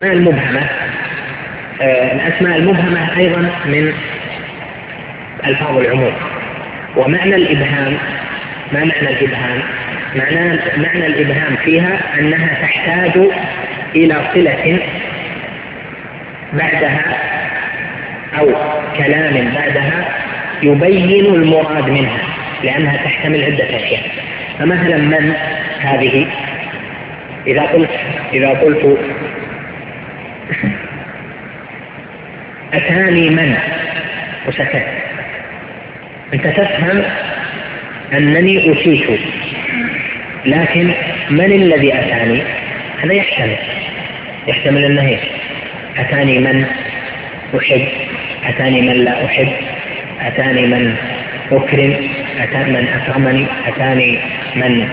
المبهمة. الأسماء المبهمة أيضا من ألفاظ العموم. ومعنى الإبهام، ما معنى الإبهام؟ معنى الإبهام فيها أنها تحتاج إلى صلة بعدها أو كلام بعدها يبين المراد منها، لأنها تحتمل عدة أشياء. فمثلا من هذه، إذا قلت أتاني من وسكت، أنت تفهم أنني أتيت، لكن من الذي أتاني؟ هذا يحتمل أنه أتاني من أحب، أتاني من لا أحب، أتاني من أكرم، أتاني من أكرمني، أتاني من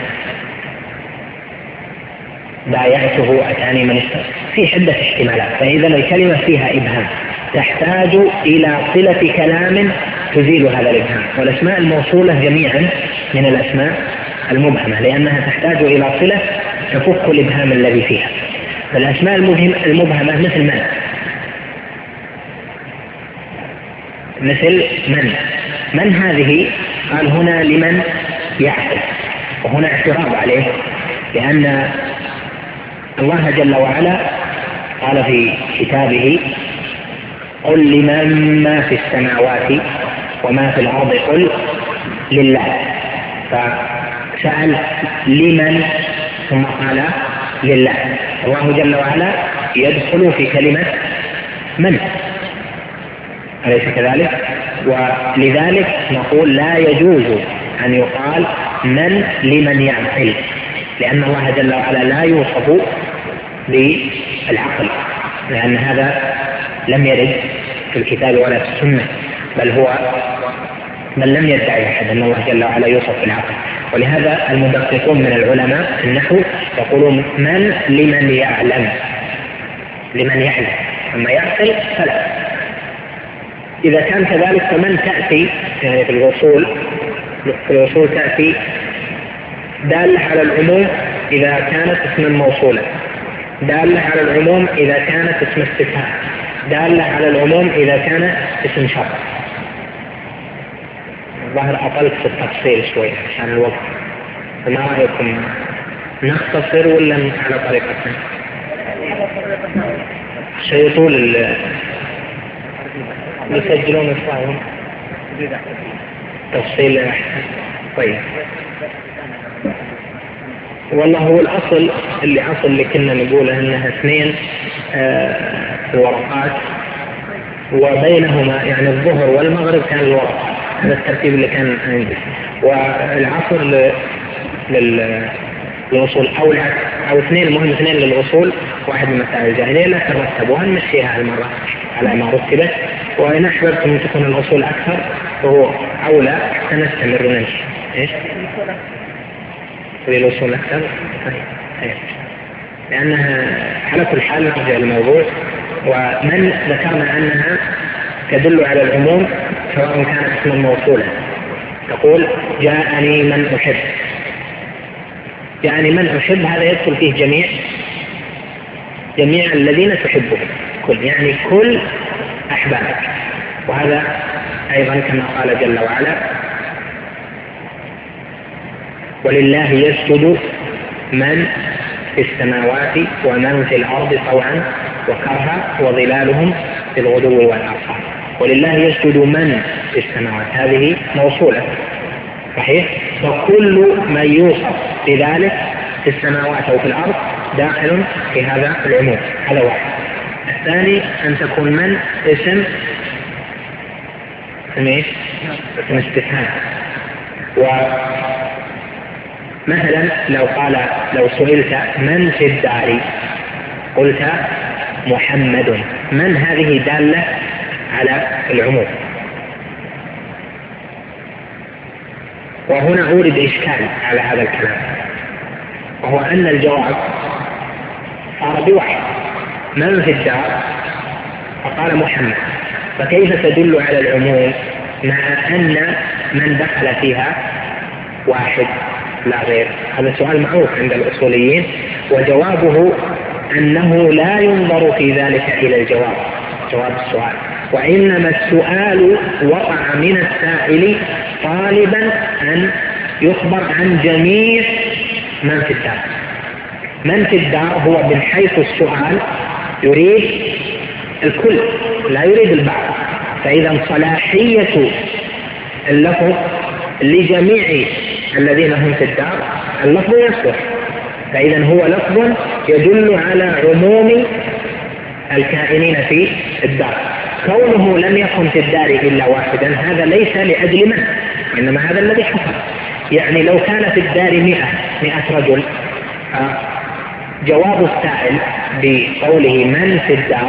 بايعته، أتاني من في عدة احتمالات. فإذا الكلمة فيها إبهام تحتاج إلى صلة كلام تزيل هذا الإبهام. والأسماء الموصولة جميعا من الأسماء المبهمة، لأنها تحتاج إلى صلة تفك الإبهام الذي فيها. فالأسماء المبهمة مثل من هذه؟ قال هنا لمن يعقل، وهنا اعتراض عليه، لأن الله جل وعلا قال في كتابه قل لمن ما في السماوات وما في الأرض قل لله. فسأل لمن ثم قال لله. الله جل وعلا يدخل في كلمة من، أليس كذلك؟ ولذلك نقول لا يجوز أن يقال من لمن يعقل، لأن الله جل وعلا لا يوصف بالعقل، لأن هذا لم يرد في الكتاب ولا في السنة، بل لم يدعي أحد أن الله جل وعلا يوصف بالعقل. ولهذا المدققون من العلماء في النحو يقولون من لمن يعلم، أما يعقل فلا. إذا كان كذلك فمن تأتي يعني في الوصول تأتي دالة على العموم إذا كانت اسما موصولا، دالة على العموم إذا كانت اسم استفهام، دالة على العموم إذا كان اسم شرط. الظاهر أطلت في التفصيل شوي عشان الوقت، فما رأيكم نختصر ولا على طريقتنا؟ شيء طول يسجلون إصلاحهم تفصيل أحسن. طيب، والله هو الأصل اللي كنا نقوله أنها 2 في الورقات، وبينهما يعني الظهر والمغرب كان الورقات، هذا الترتيب اللي كان عندي. والعصر للوصول أو 2 مهم، 2 للوصول، 1 من مسائل الجاهلية لا ترتب، وهنمشيها المرة على ما رتبت. وإن أحببتم أن تكون الوصول أكثر فهو أولى سنستمر ونمشي. إيش؟ للوصول أكثر. طيب. لأنها على كل حال نرجع الموضوع. ومن ذكرنا أنها تدل على العموم سواء كانت اسما موصولا، تقول جاءني من أحب، يعني من أحب هذا يدخل فيه جميع الذين تحبهم، يعني كل أحبابك. وهذا أيضا كما قال جل وعلا ولله يسجد من في السماوات ومن في الأرض طوعا وكرها وظلالهم بالغدو والآصال. ولله يسجد من في السماوات، هذه موصولة صحيح، وكل من يوصف بذلك في السماوات أو في الأرض داخل في هذا العموم. هذا واحد. الثاني أن تكون من اسم استفهام. ومثلا لو سئلت من في الدار قلت محمد، من هذه دالة على العموم. وهنا أورد إشكال على هذا الكلام، وهو أن الجواب صار بواحد، من في الدار فقال محمد، فكيف تدل على العموم مع أن من دخل فيها واحد لا غير؟ هذا سؤال معروف عند الأصوليين، وجوابه أنه لا ينظر في ذلك إلى جواب السؤال، وإنما السؤال وقع من السائل طالبا أن يخبر عن جميع من في الدار. من في الدار هو من حيث السؤال يريد الكل لا يريد البعض، فإذا صلاحية اللفظ لجميع الذين هم في الدار اللفظ يصلح، فإذا هو لفظ يدل على عموم الكائنين في الدار. كونه لم يكن في الدار إلا واحدا هذا ليس لأجل من، إنما هذا الذي حصل. يعني لو كان في الدار 100 رجل، جواب السائل بقوله من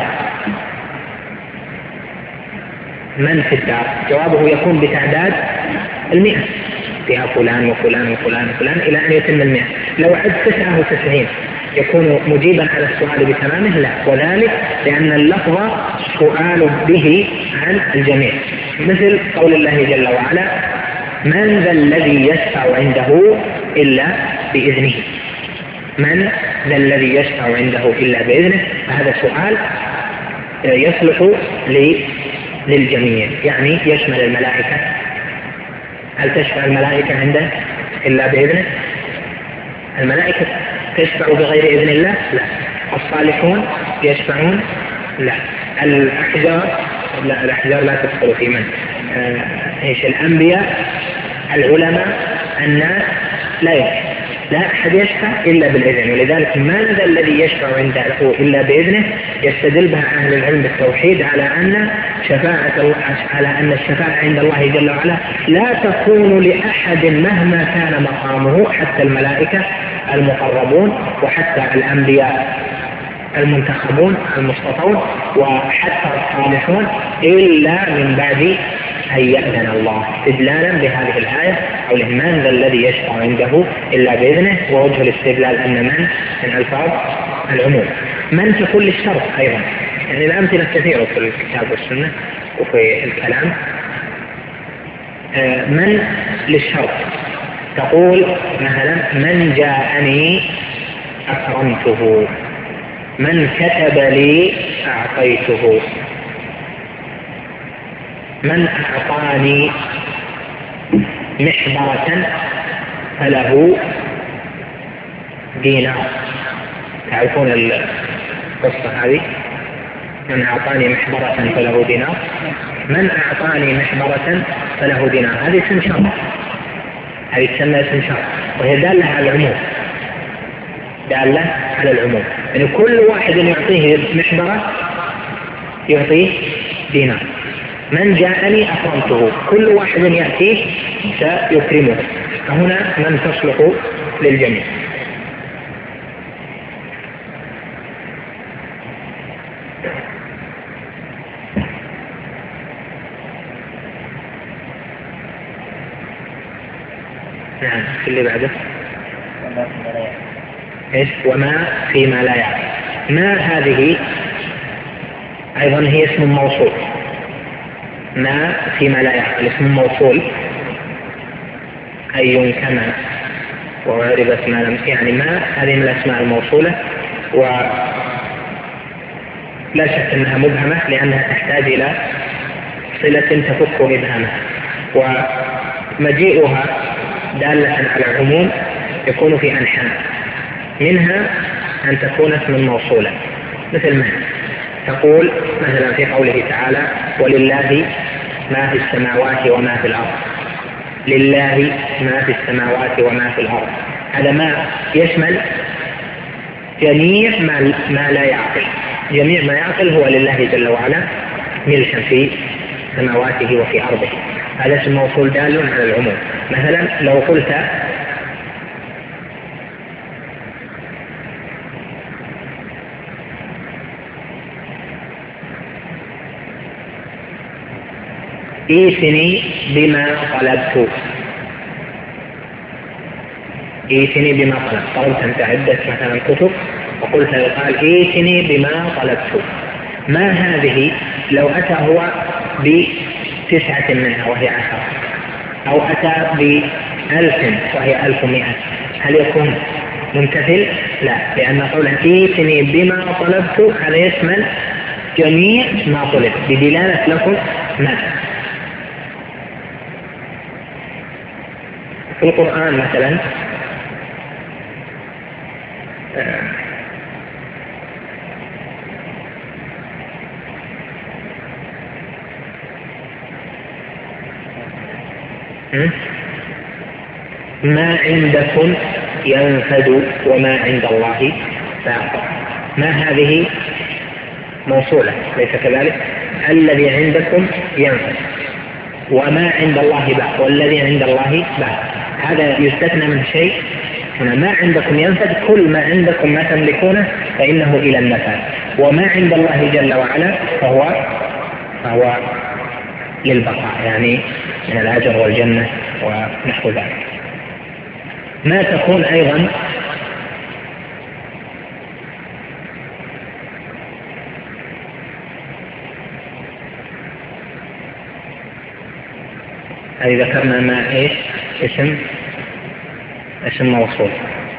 في الدار جوابه يكون بتعداد 100 فيها فلان وفلان وفلان وفلان إلى أن يتم 100. لو عد 99 يكون مجيبا على السؤال بتمامه؟ لا، وذلك لأن اللفظ سؤال به عن الجميع، مثل قول الله جل وعلا من ذا الذي يشفع عنده إلا بإذنه. من ذا الذي يشفع عنده إلا بإذنه، فهذا سؤال يصلح للجميع، يعني يشمل الملائكة. هل تشفع الملائكة عنده إلا بإذنه؟ الملائكة تشفع بغير إذن الله؟ لا. الصالحون يشفعون؟ لا. الأحجار لا تدخل في من. الأنبياء، العلماء، الناس لا يشفع، لا أحد يشفع إلا بالإذن. ولذلك من ذا الذي يشفع عنده إلا بإذنه يستدل بها أهل العلم بالتوحيد على أن الشفاعة عند الله جل وعلا لا تكون لأحد مهما كان مقامه، حتى الملائكة المقربون وحتى الأنبياء المنتخبون المصطفون وحتى الصالحون، إلا من بعد أن يأذن الله، استدلالا بهذه الآية قوله من ذا الذي يشفع عنده إلا بإذنه. ووجه الاستدلال أن من ألفاظ العموم. من تكون للشرط أيضا، يعني الأمثلة كثيرة في الكتاب والسنة وفي الكلام. من للشرط تقول مثلا من جاءني أكرمته، من كتب لي أعطيته، من أعطاني محبرة فله دينار. تعرفون القصة هذه؟ من أعطاني محبرة فله دينار. من أعطاني محبرة فله دينار هذه اسم شرط، هذه تسمى اسم شرط، وهي دالة على العموم، دالة على العموم. يعني كل واحد يعطيه محبرة يعطيه دينار. من جاءني أكرمته، كل واحد يأتيه سيكرمه، فهنا من تصلح للجميع. نعم، اللي بعده ايش؟ وما فيما لا يعلم. ما هذه أيضا هي اسم موصول. ما فيما لا يعلم اسم موصول، أي كما وعربت ما لم، يعني ما هذه من الأسماء الموصولة، ولا شك أنها مبهمة لأنها تحتاج إلى صلة تفك إبهامها، ومجيئها دالة على العموم يكون في أنحاء، منها أن تكون اسما موصولا، مثل ما تقول مثلا في قوله تعالى ولله ما في السماوات وما في الأرض. لله ما في السماوات وما في الأرض، هذا ما يشمل جميع ما لا يعقل. جميع ما يعقل هو لله جل وعلا ملكا في سماواته وفي أرضه، هذا اسم موصول دال على العموم. مثلا لو قلت ايتني بما طلبت، ايتني بما طلبت أنت عدة مثلا كتب وقلت يقال ايتني بما طلبت. ما هذه لو أتى هو ب9 منها وهي 10، أو أتى ب1000 وهي 1100، هل يكون ممتثل؟ لا، لأن قوله ائتني بما طلبت هذا يشمل جميع ما طلب بدلالة لكم ما. في القرآن مثلا ما عندكم ينفد وما عند الله باق. ما هذه موصولة ليس كذلك؟ الذي عندكم ينفد وما عند الله باق، والذي عند الله باق. هذا يستثنى من شيء هنا. ما عندكم ينفد، كل ما عندكم ما تملكونه فإنه إلى النفاد، وما عند الله جل وعلا فهو للبقاء، يعني من الأجر والجنة ونحو ذلك. ما تكون أيضا هذه ذكرنا ما إيش اسم موصول.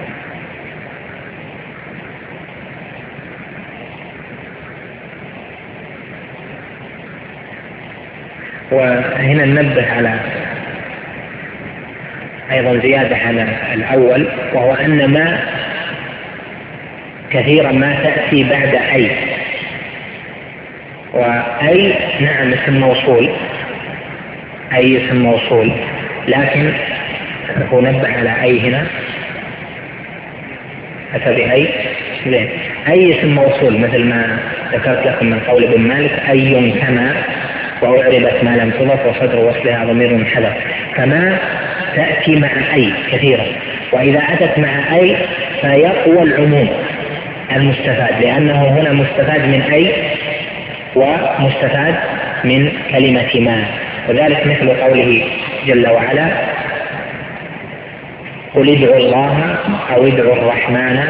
وهنا ننبه على أيضا زيادة على الأول، وهو أن ما كثيرا ما تأتي بعد أي، وأي نعم اسم موصول، أي اسم موصول، لكن هو نبه على أي هنا أتى بأي زين. أي اسم موصول مثل ما ذكرت لكم من قول ابن مالك أي كما وأعربت ما لم تضف وصدر وصلها ضمير حذف، فما تأتي مع أي كثيرا، وإذا أتت مع أي فيقوى العموم المستفاد، لأنه هنا مستفاد من أي ومستفاد من كلمة ما. وذلك مثل قوله جل وعلا قل ادعوا الله أو ادعوا الرحمن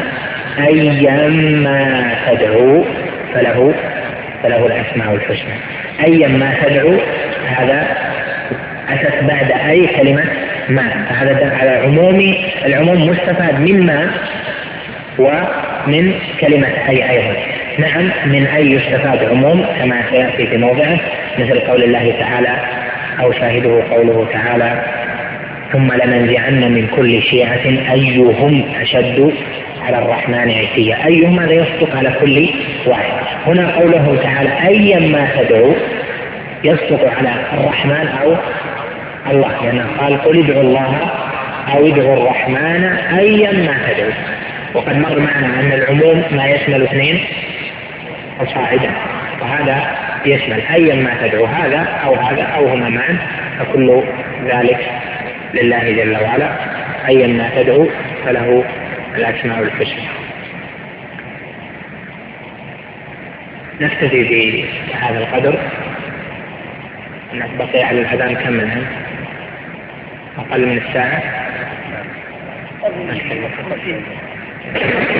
أيما تدعوا فله الأسماء الحسنى. أيما تدعوا هذا أتت بعد أي كلمة ما، فهذا دل على العموم مستفاد من ما ومن كلمة أي أيضا. نعم من أي يستفاد عموم كما سيأتي في موضعه، مثل قول الله تعالى أو شاهده قوله تعالى ثم لننزعن من كل شيعة أيهم أشد على الرحمن عتيا. أيهم هذا يصدق على كل واحد. هنا قوله تعالى أيما تدعو يصدق على الرحمن أو الله، لأنه قال قل ادعوا الله أو ادعوا الرحمن أيما تدعو. وقد مر معنا أن العموم ما يشمل اثنين وصاعدا، وهذا يشمل أيما تدعو هذا أو هما معا، فكل ذلك لله جل وعلا. أيما تدعو فله الأسماء الحسنى. نكتفي بهذا القدر. بقي على الأذان كم الآن؟ أقل من الساعة.